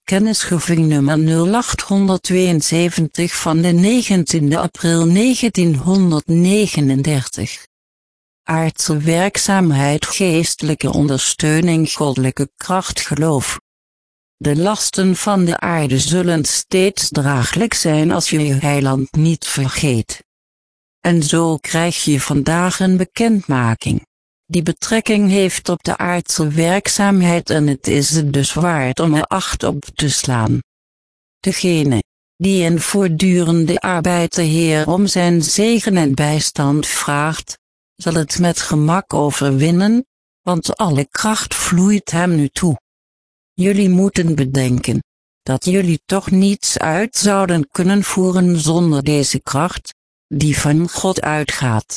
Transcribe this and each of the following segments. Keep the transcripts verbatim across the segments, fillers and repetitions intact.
Kennisgeving nummer nul acht tweeënzeventig van de negentiende april negentienhonderdnegenendertig. Aardse werkzaamheid, geestelijke ondersteuning, goddelijke kracht, geloof. De lasten van de aarde zullen steeds draaglijk zijn als je je heiland niet vergeet. En zo krijg je vandaag een bekendmaking die betrekking heeft op de aardse werkzaamheid, en het is het dus waard om er acht op te slaan. Degene die in voortdurende arbeid de Heer om zijn zegen en bijstand vraagt, zal het met gemak overwinnen, want alle kracht vloeit hem nu toe. Jullie moeten bedenken dat jullie toch niets uit zouden kunnen voeren zonder deze kracht, die van God uitgaat.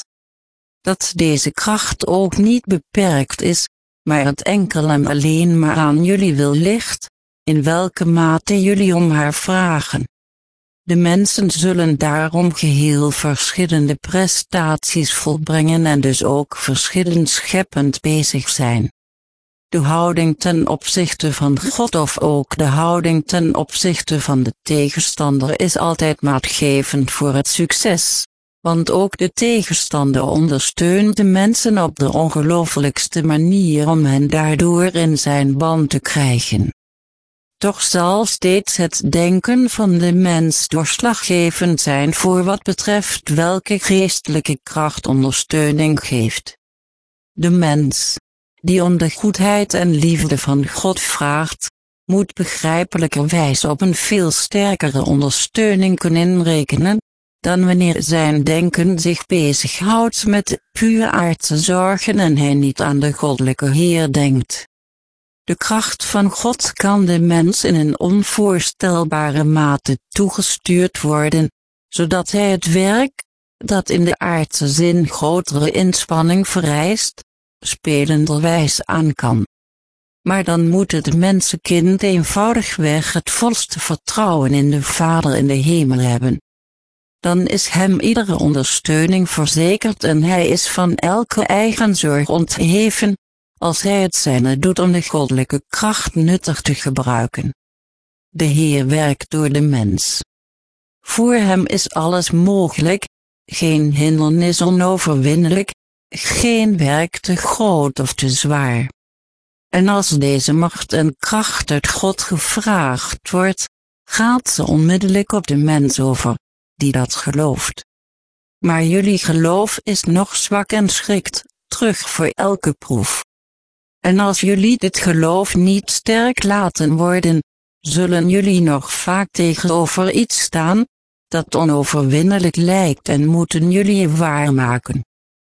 Dat deze kracht ook niet beperkt is, maar het enkel en alleen maar aan jullie wil ligt, in welke mate jullie om haar vragen. De mensen zullen daarom geheel verschillende prestaties volbrengen en dus ook verschillend scheppend bezig zijn. De houding ten opzichte van God of ook de houding ten opzichte van de tegenstander is altijd maatgevend voor het succes, want ook de tegenstander ondersteunt de mensen op de ongelooflijkste manier om hen daardoor in zijn ban te krijgen. Toch zal steeds het denken van de mens doorslaggevend zijn voor wat betreft welke geestelijke kracht ondersteuning geeft. De mens, die om de goedheid en liefde van God vraagt, moet begrijpelijkerwijs op een veel sterkere ondersteuning kunnen rekenen, dan wanneer zijn denken zich bezighoudt met puur aardse zorgen en hij niet aan de goddelijke Heer denkt. De kracht van God kan de mens in een onvoorstelbare mate toegestuurd worden, zodat hij het werk, dat in de aardse zin grotere inspanning vereist, spelenderwijs aan kan. Maar dan moet het mensenkind eenvoudigweg het volste vertrouwen in de Vader in de hemel hebben. Dan is hem iedere ondersteuning verzekerd en hij is van elke eigen zorg ontheven, als hij het zijne doet om de goddelijke kracht nuttig te gebruiken. De Heer werkt door de mens. Voor hem is alles mogelijk, geen hindernis onoverwinnelijk, geen werk te groot of te zwaar. En als deze macht en kracht uit God gevraagd wordt, gaat ze onmiddellijk op de mens over, die dat gelooft. Maar jullie geloof is nog zwak en schrikt terug voor elke proef. En als jullie dit geloof niet sterk laten worden, zullen jullie nog vaak tegenover iets staan, dat onoverwinnelijk lijkt en moeten jullie waarmaken.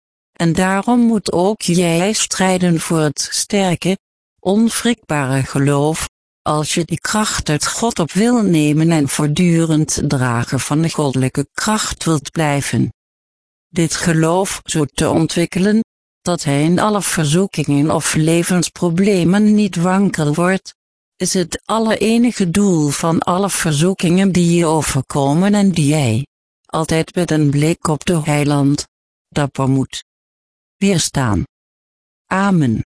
En daarom moet ook jij strijden voor het sterke, onwrikbare geloof, als je die kracht uit God op wil nemen en voortdurend drager van de goddelijke kracht wilt blijven. Dit geloof zo te ontwikkelen, dat hij in alle verzoekingen of levensproblemen niet wankel wordt, is het allerenige doel van alle verzoekingen die je overkomen en die jij, altijd met een blik op de heiland, dapper moet weerstaan. Amen.